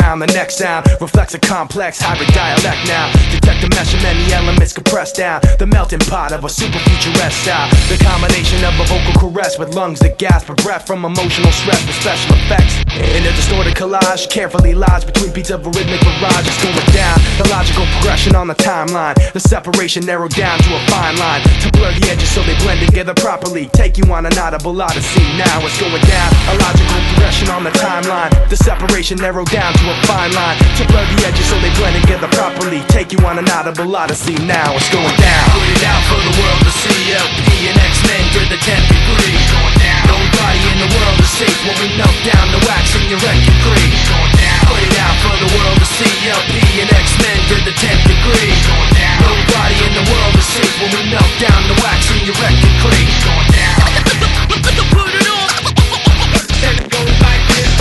sound. The next sound reflects a complex hybrid dialect now. Detect the mesh of many elements compressed down. The melting pot of a super futuristic style. The combination of a vocal caress with lungs that gasp for breath from emotional stress with special effects. In a distorted collage, carefully lies between beats of a rhythmic barrage. It's going down, the logical progression on the timeline. The separation narrowed down to a fine line to blur the edges so they blend together properly. Take you on an audible odyssey. Now it's going down, a logical progression on the timeline. The separation narrowed down to a fine line to blur the edges so they blend together properly. Take you on an audible odyssey. Now it's going down. Put it out for the world to see. LP and X-Men to the 10th degree. Going down. Nobody in the world is safe when we melt down the wax in your record crease. Going down. Put it out for the world to see. LP and X-Men to the 10th degree. Going down. Nobody in the world is safe when we melt down the wax in your record crease. Going down. Put it on. And it goes like this.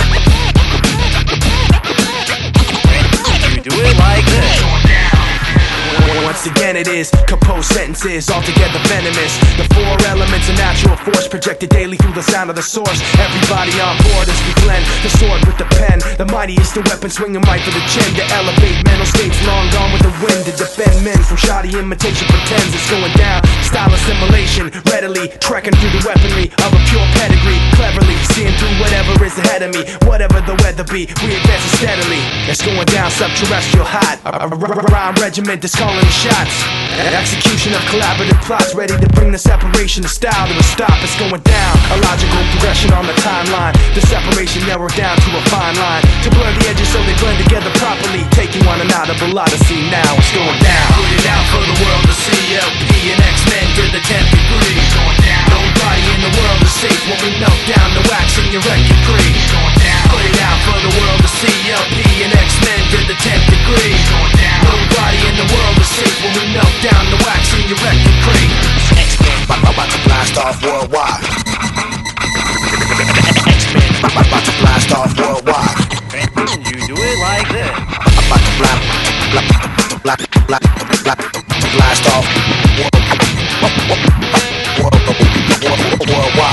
You do it like this. Going down. Once again it is composed sentences altogether venomous. The four elements of natural force projected daily through the sound of the source. Everybody on board as we blend the sword with the pen. The mightiest the weapon swinging right for the chin. To elevate mental states long gone with the wind. To defend men from shoddy imitation pretends it's going down. Style assimilation readily trekking through the weaponry of a pure pedigree. Cleverly seeing through whatever is ahead of me. Whatever the weather be, we advance steadily. It's going down subterrestrial hot. A rhyme regiment that's calling the shots. Execution of collaborative plots ready to bring the separation of style to a stop. It's going down, a logical progression on the timeline. The separation narrowed down to a fine line to blur the edges so they blend together properly. Take you on an audible odyssey. Now it's going down. Put it out for the world to see. LP and X-Men to the 10th degree. Going down. Nobody in the world is safe when we melt down the wax in your record crease. Going down. Put it out for the world to see. LP and X-Men to the 10th degree. Going down. Nobody in the world is safe when we melt down the wax in your record crease. X-Men about to blast off worldwide. X-Men about to blast off worldwide. You do it like this. About to blast off worldwide.